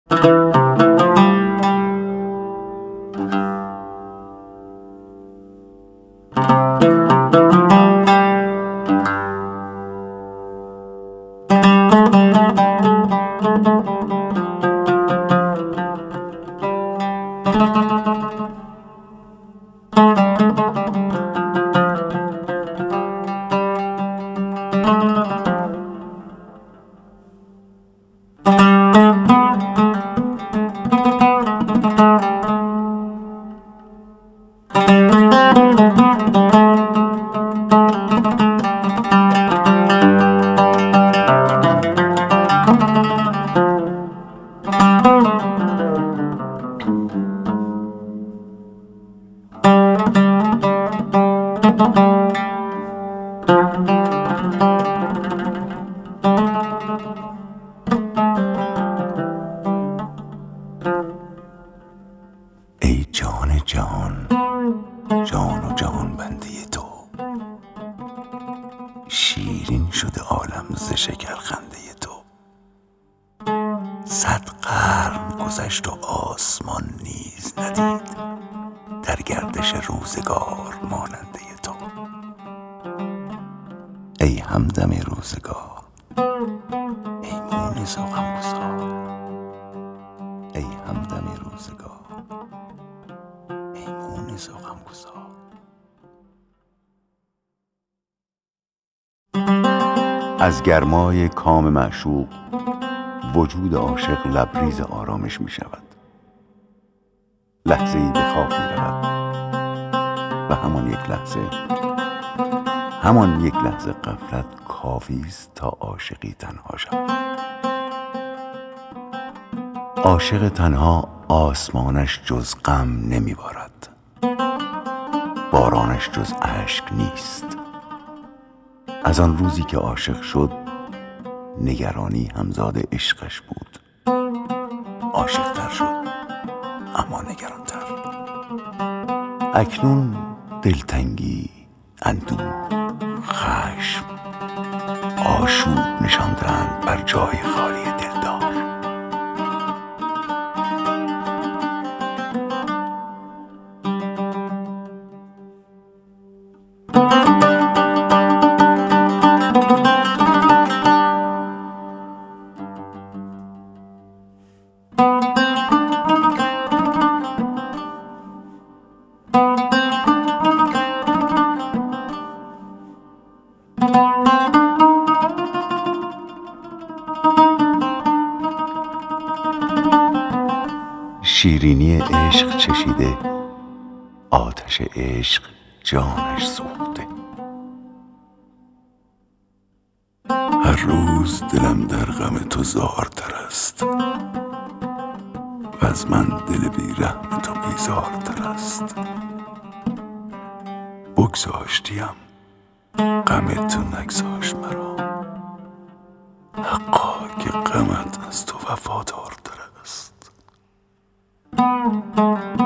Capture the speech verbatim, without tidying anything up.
ای جان جهان، جان و جهان بنده تو، شیرین شده عالم ز شکر خنده تو. صد قرن گذشت و آسمان نیز ندید در گردش روزگار ماننده تو. ای همدم روزگار، ای مونس و غمگسار، ای همدم روزگار، ای مونس و غمگسار. از گرمای کام معشوق وجود عاشق لبریز آرامش می شود. لحظه ای به خواب می رود و همان یک لحظه همان یک لحظه غفلت کافی است تا عاشقی تنها شود. عاشق تنها آسمانش جز غم نمی بارد، بارانش جز اشک نیست. از آن روزی که عاشق شد نگرانی همزاد عشقش بود. عاشق تر شد اما نگران تر. اکنون دلتنگی، اندوه، خشم، آشوب نشاندند بر جای خالی دلدار. شیرینی عشق چشیده، آتش عشق جانش سوخته. هر روز دلم در غم تو زارتر است و از من دل بی رحم تو بیزارتر است. بگذاشتیم غم تو نگذاشت مرا، حقا که غمت از تو وفادارتر است.